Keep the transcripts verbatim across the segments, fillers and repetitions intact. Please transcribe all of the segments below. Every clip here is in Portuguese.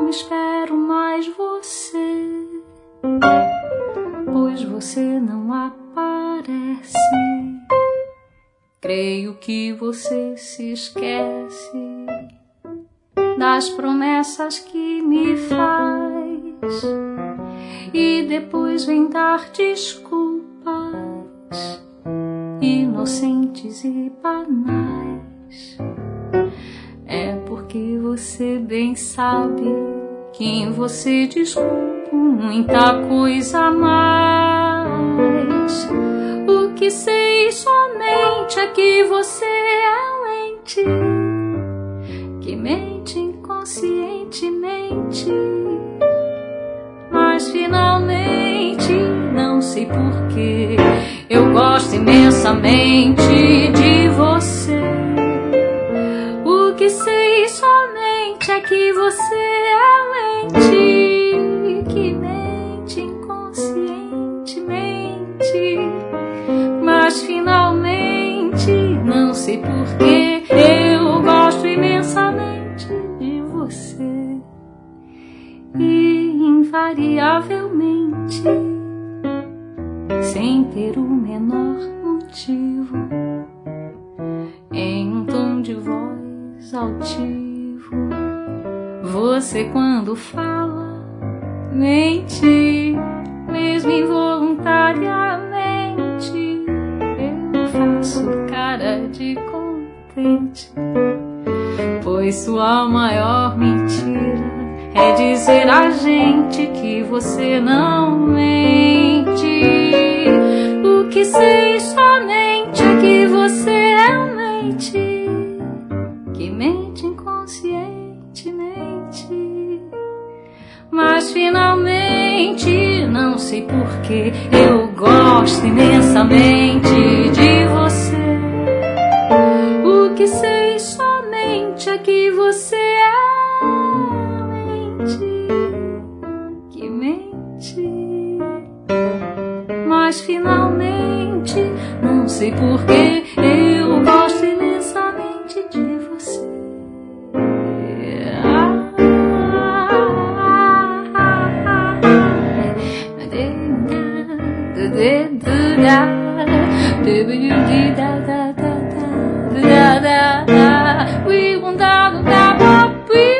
não espero mais você, pois você não aparece. Creio que você se esquece das promessas que me faz e depois vem dar desculpas inocentes e banais. É porque você bem sabe que em você desculpo muita coisa a mais. O que sei somente é que você é um ente que mente inconscientemente, mas finalmente, não sei porquê, eu gosto imensamente de você. O que sei somente é que você é um ente que mente inconscientemente, mas finalmente, não sei porquê, eu gosto imensamente de você. E invariavelmente, sem ter o menor motivo, em um tom de voz altivo, você quando fala mente, mesmo involuntariamente. Eu faço cara de contente, pois sua maior mentira é dizer a gente que você não mente. O que sei somente é que você é um mente que mente inconscientemente, mas finalmente, não sei porquê, eu gosto imensamente de você. O que sei somente é que você é um ente que mente, mas finalmente, não sei porquê, eu gosto imensamente de você. We won't down that we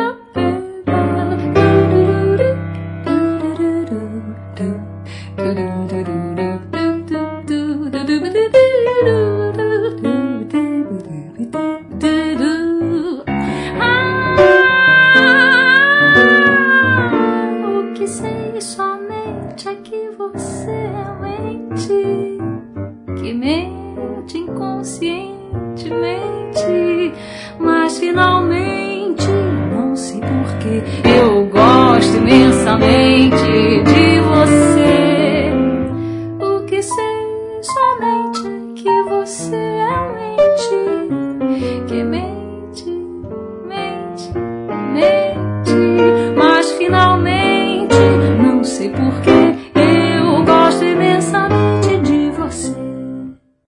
o que sei somente é que você é um ente que mente inconscientemente, mas finalmente, não sei porquê, eu gosto imensamente de você. O que sei somente é que você é um ente que mente, mente